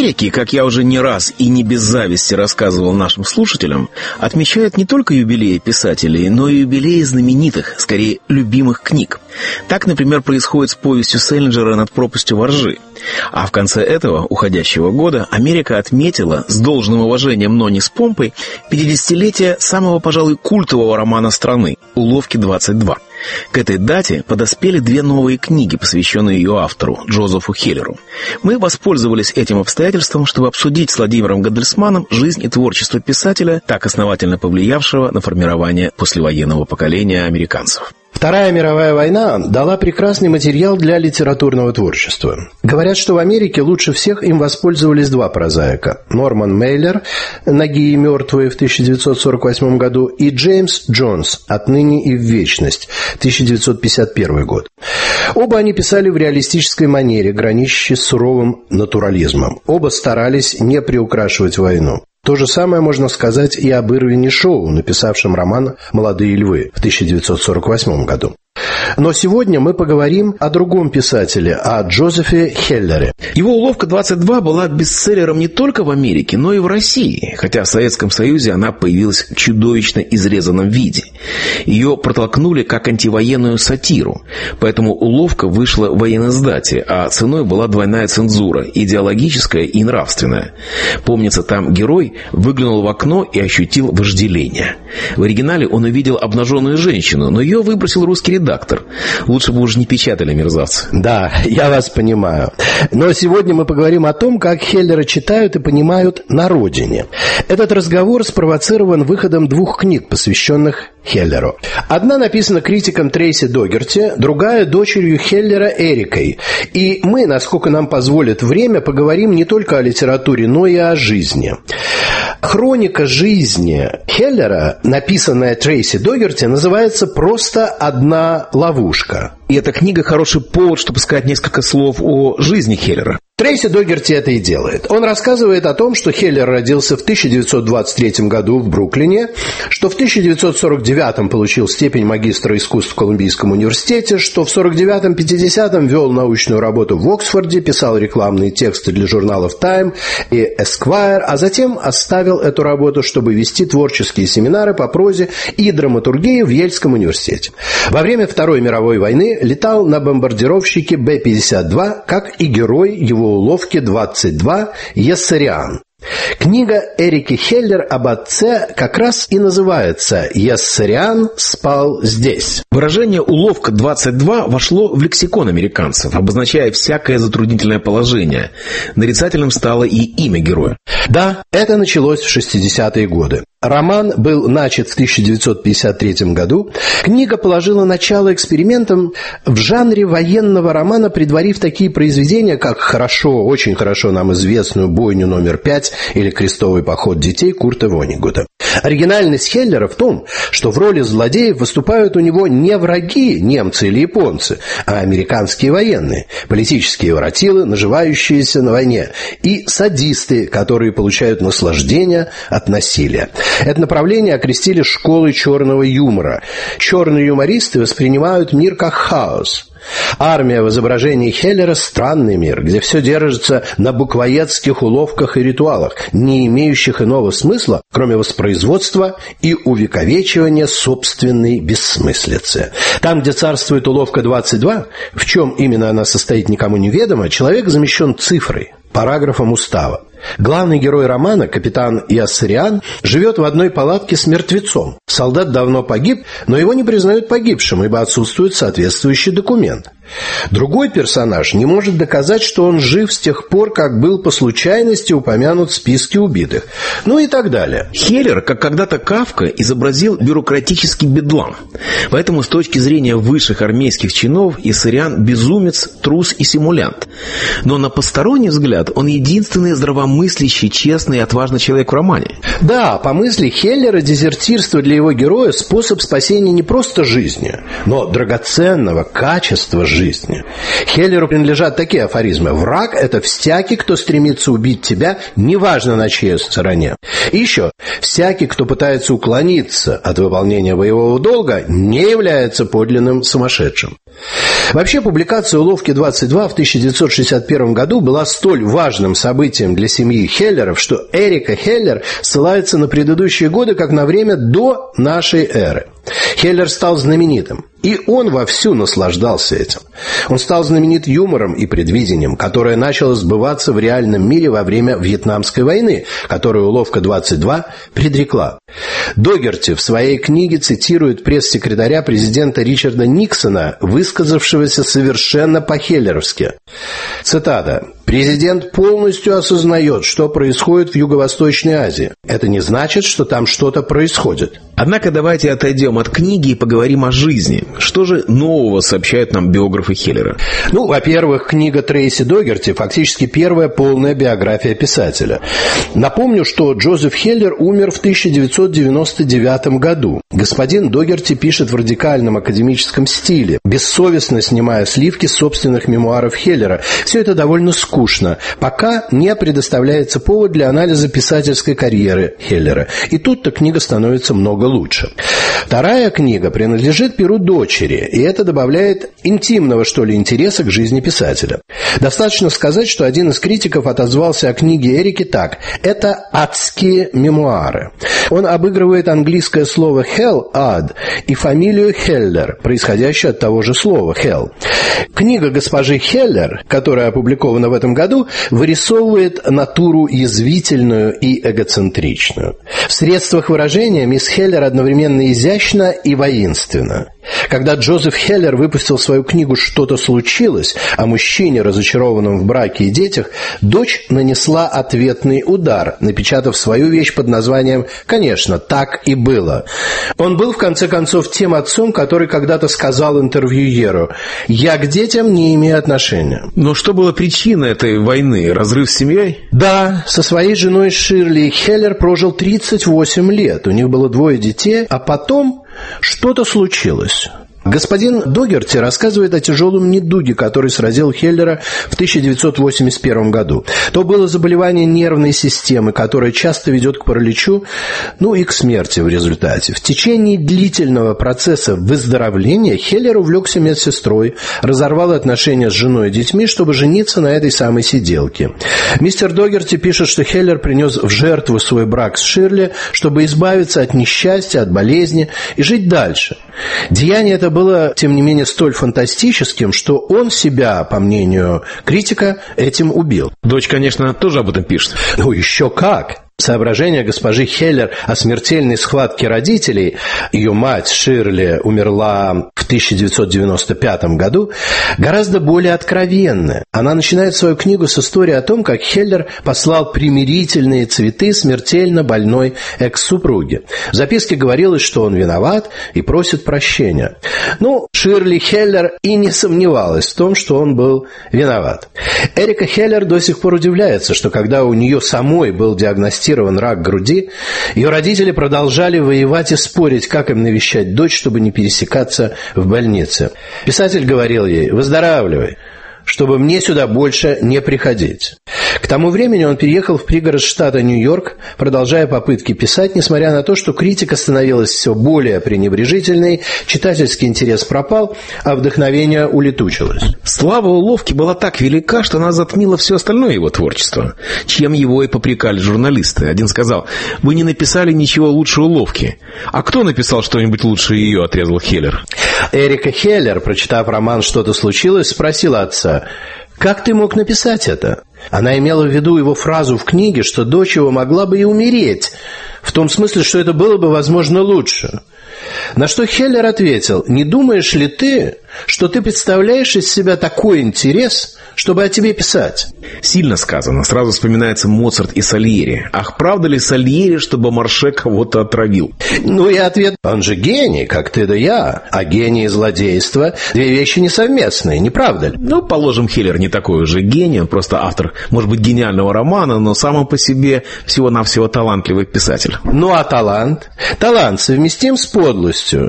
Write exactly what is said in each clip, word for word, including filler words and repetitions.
Америке, как я уже не раз и не без зависти рассказывал нашим слушателям, отмечают не только юбилеи писателей, но и юбилеи знаменитых, скорее, любимых книг. Так, например, происходит с повестью Селлинджера «Над пропастью во ржи». А в конце этого уходящего года Америка отметила, с должным уважением, но не с помпой, пятидесятилетие самого, пожалуй, культового романа страны «Уловки двадцать два». К этой дате подоспели две новые книги, посвященные ее автору, Джозефу Хеллеру. Мы воспользовались этим обстоятельством, чтобы обсудить с Владимиром Гандельсманом жизнь и творчество писателя, так основательно повлиявшего на формирование послевоенного поколения американцев. Вторая мировая война дала прекрасный материал для литературного творчества. Говорят, что в Америке лучше всех им воспользовались два прозаика. Норман Мейлер «Ноги и мертвые» в тысяча девятьсот сорок восьмом году и Джеймс Джонс «Отныне и в вечность» тысяча девятьсот пятьдесят первый год. Оба они писали в реалистической манере, граничащей с суровым натурализмом. Оба старались не приукрашивать войну. То же самое можно сказать и об Ирвине Шоу, написавшем роман «Молодые львы» в тысяча девятьсот сорок восьмом году. Но сегодня мы поговорим о другом писателе, о Джозефе Хеллере. Его «Уловка двадцать два» была бестселлером не только в Америке, но и в России, хотя в Советском Союзе она появилась в чудовищно изрезанном виде. Ее протолкнули как антивоенную сатиру, поэтому «Уловка» вышла в военноиздате, а ценой была двойная цензура, идеологическая и нравственная. Помнится, там герой выглянул в окно и ощутил вожделение. В оригинале он увидел обнаженную женщину, но ее выбросил русский редактор. Лучше бы уже не печатали, мерзавцы. Да, я вас понимаю. Но сегодня мы поговорим о том, как Хеллера читают и понимают на родине. Этот разговор спровоцирован выходом двух книг, посвященных Хеллеру. Одна написана критиком Трейси Догерти, другая дочерью Хеллера Эрикой. И мы, насколько нам позволит время, поговорим не только о литературе, но и о жизни. Хроника жизни Хеллера, написанная Трейси Догерти, называется просто «Одна ловушка». И эта книга хороший повод, чтобы сказать несколько слов о жизни Хеллера. Трейси Догерти это и делает. Он рассказывает о том, что Хеллер родился в тысяча девятьсот двадцать третьем году в Бруклине, что в тысяча девятьсот сорок девятом получил степень магистра искусств в Колумбийском университете, что в сорок девятом-пятидесятом вел научную работу в Оксфорде, писал рекламные тексты для журналов Time и Esquire, а затем оставил эту работу, чтобы вести творческие семинары по прозе и драматургии в Ельском университете. Во время Второй мировой войны летал на бомбардировщике Бэ пятьдесят два, как и герой его «Уловки двадцать два» Ессариан. Книга Эрики Хеллер об отце как раз и называется «Ессариан спал здесь». Выражение «Уловка двадцать два» вошло в лексикон американцев, обозначая всякое затруднительное положение. Нарицательным стало и имя героя. Да, это началось в шестидесятые годы. Роман был начат в тысяча девятьсот пятьдесят третьем году. Книга положила начало экспериментам в жанре военного романа, предварив такие произведения, как хорошо, очень хорошо нам известную «Бойню номер пять» или «Крестовый поход детей» Курта Воннегута. Оригинальность Хеллера в том, что в роли злодеев выступают у него не враги, немцы или японцы, а американские военные, политические воротилы, наживающиеся на войне, и садисты, которые получают наслаждение от насилия. Это направление окрестили школой черного юмора. Черные юмористы воспринимают мир как хаос. Армия в изображении Хеллера – странный мир, где все держится на буквоедских уловках и ритуалах, не имеющих иного смысла, кроме воспроизводства и увековечивания собственной бессмыслицы. Там, где царствует уловка двадцать два, в чем именно она состоит, никому не ведомо, человек замещен цифрой, параграфом устава. Главный герой романа, капитан Ессариан, живет в одной палатке с мертвецом. Солдат давно погиб, но его не признают погибшим, ибо отсутствует соответствующий документ. Другой персонаж не может доказать, что он жив с тех пор, как был по случайности упомянут в списке убитых. Ну и так далее. Хеллер, как когда-то Кафка, изобразил бюрократический бедлам. Поэтому с точки зрения высших армейских чинов Ессариан – безумец, трус и симулянт. Но на посторонний взгляд он единственный здравомыслящий, честный и отважный человек в романе. Да, по мысли Хеллера, дезертирство для его героя – способ спасения не просто жизни, но драгоценного качества жизни. Хеллеру принадлежат такие афоризмы: «Враг – это всякий, кто стремится убить тебя, неважно на чьей стороне». И еще: «Всякий, кто пытается уклониться от выполнения боевого долга, не является подлинным сумасшедшим». Вообще, публикация «Уловки двадцать два» в тысяча девятьсот шестьдесят первом году была столь важным событием для семьи Хеллеров, что Эрика Хеллер ссылается на предыдущие годы как на время до нашей эры. Хеллер стал знаменитым, и он вовсю наслаждался этим. Он стал знаменит юмором и предвидением, которое начало сбываться в реальном мире во время Вьетнамской войны, которую «Уловка двадцать два» предрекла. Догерти в своей книге цитирует пресс-секретаря президента Ричарда Никсона, высказавшегося совершенно по-хеллеровски. Цитата. «Президент полностью осознает, что происходит в Юго-Восточной Азии. Это не значит, что там что-то происходит». Однако давайте отойдем от книги и поговорим о жизни. Что же нового сообщают нам биографы Хеллера? Ну, во-первых, книга Трейси Догерти фактически первая полная биография писателя. Напомню, что Джозеф Хеллер умер в тысяча девятьсот девяносто девятом году. Господин Догерти пишет в радикальном академическом стиле, бессовестно снимая сливки собственных мемуаров Хеллера. Все это довольно скучно, пока не предоставляется повод для анализа писательской карьеры Хеллера. И тут-то книга становится много лучше. Вторая книга принадлежит перу дочери, и это добавляет интимного, что ли, интереса к жизни писателя. Достаточно сказать, что один из критиков отозвался о книге Эрики так: «Это адские мемуары». Он обыгрывает английское слово «hell» – «ад» и фамилию Хеллер, происходящую от того же слова «hell». Книга госпожи Хеллер, которая опубликована в этом году, вырисовывает натуру язвительную и эгоцентричную. В средствах выражения мисс Хеллер одновременно изящна и воинственна. Когда Джозеф Хеллер выпустил свою книгу «Что-то случилось» о мужчине, разочарованном в браке и детях, дочь нанесла ответный удар, напечатав свою вещь под названием «Конечно, так и было». Он был, в конце концов, тем отцом, который когда-то сказал интервьюеру: «Я к детям не имею отношения». Но что было причиной этой войны? Разрыв с семьей? Да, со своей женой Ширли Хеллер прожил тридцать восемь лет. У них было двое детей, а потом что-то случилось. Господин Догерти рассказывает о тяжелом недуге, который сразил Хеллера в тысяча девятьсот восемьдесят первом году. То было заболевание нервной системы, которое часто ведет к параличу, ну и к смерти в результате. В течение длительного процесса выздоровления Хеллер увлекся медсестрой, разорвал отношения с женой и детьми, чтобы жениться на этой самой сиделке. Мистер Догерти пишет, что Хеллер принес в жертву свой брак с Ширли, чтобы избавиться от несчастья, от болезни и жить дальше. Деяние это было, тем не менее, столь фантастическим, что он себя, по мнению критика, этим убил. Дочь, конечно, тоже об этом пишет. Ну, еще как! Соображение госпожи Хеллер о смертельной схватке родителей, ее мать Ширли умерла в тысяча девятьсот девяносто пятом году, гораздо более откровенное. Она начинает свою книгу с истории о том, как Хеллер послал примирительные цветы смертельно больной экс-супруге. В записке говорилось, что он виноват и просит прощения. Ну, Ширли Хеллер и не сомневалась в том, что он был виноват. Эрика Хеллер до сих пор удивляется, что когда у нее самой был диагностирован рак груди, ее родители продолжали воевать и спорить, как им навещать дочь, чтобы не пересекаться в больнице. Писатель говорил ей: «Выздоравливай, чтобы мне сюда больше не приходить». К тому времени он переехал в пригород штата Нью-Йорк, продолжая попытки писать, несмотря на то, что критика становилась все более пренебрежительной, читательский интерес пропал, а вдохновение улетучилось. Слава уловки была так велика, что она затмила все остальное его творчество, чем его и попрекали журналисты. Один сказал: «Вы не написали ничего лучше уловки». «А кто написал что-нибудь лучше ее?» — отрезал Хеллер. Эрика Хеллер, прочитав роман «Что-то случилось», спросила отца: «Как ты мог написать это?» Она имела в виду его фразу в книге, что дочь его могла бы и умереть, в том смысле, что это было бы, возможно, лучше. На что Хеллер ответил: «Не думаешь ли ты, что ты представляешь из себя такой интерес, чтобы о тебе писать?» Сильно сказано. Сразу вспоминается Моцарт и Сальери. Ах, правда ли Сальери, что Бомарше кого-то отравил? Ну и ответ: он же гений, как ты да я. А гений и злодейство – две вещи несовместные, не правда ли? Ну, положим, Хеллер не такой уже гений, он просто автор, может быть, гениального романа, но сам он по себе всего-навсего талантливый писатель. Ну а талант? Талант совместим с подлостью.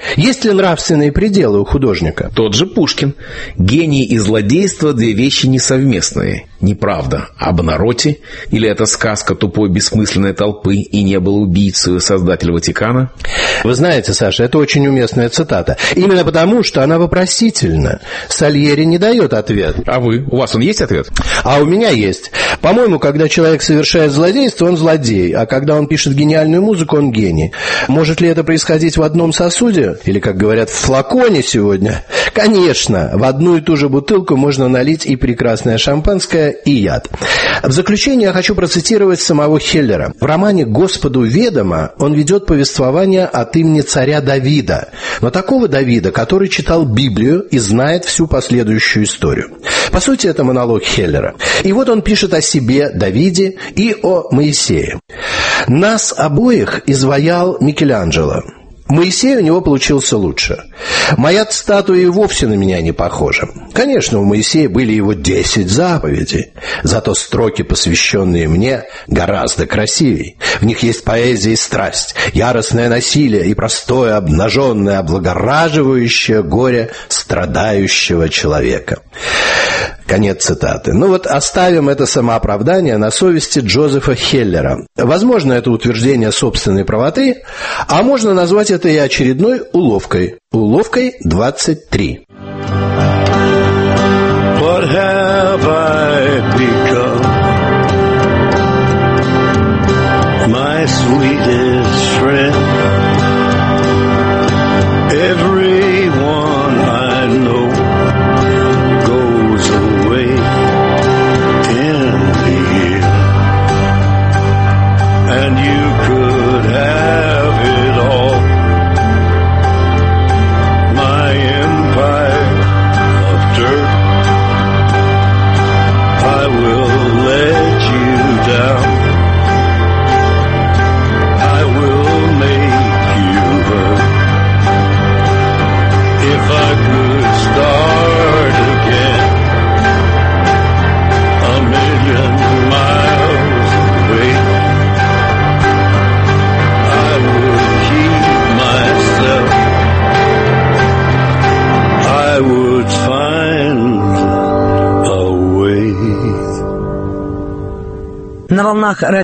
Есть ли нравственные пределы у художника? Тот же Пушкин. Гений и злодейство – две вещи несовместные. Неправда об народе, или это сказка тупой бессмысленной толпы, и не был убийцей создатель Ватикана? Вы знаете, Саша, это очень уместная цитата. Именно потому, что она вопросительна. Сальери не дает ответ. А вы? У вас он есть ответ? А у меня есть. По-моему, когда человек совершает злодейство, он злодей, а когда он пишет гениальную музыку, он гений. Может ли это происходить в одном сосуде? Или, как говорят, в флаконе сегодня? Конечно, в одну и ту же бутылку можно налить и прекрасное шампанское, и яд. В заключение я хочу процитировать самого Хеллера. В романе «Господу ведомо» он ведет повествование от имени царя Давида, но такого Давида, который читал Библию и знает всю последующую историю. По сути, это монолог Хеллера. И вот он пишет о себе, Давиде, и о Моисее. «Нас обоих изваял Микеланджело. Моисей у него получился лучше. Моя статуя и вовсе на меня не похожа. Конечно, у Моисея были его десять заповедей, зато строки, посвященные мне, гораздо красивей. В них есть поэзия и страсть, яростное насилие и простое, обнаженное, облагораживающее горе страдающего человека». Конец цитаты. Ну вот оставим это самооправдание на совести Джозефа Хеллера. Возможно, это утверждение собственной правоты, а можно назвать это и очередной уловкой. Уловкой двадцать три. What have I become? My sweetest friend. Everyone I know goes away in the end, and you could have it all. My empire of dirt, I will let you down. I will make you hurt. If I could start again, a million miles away, I would keep myself. I would find a way. На волнах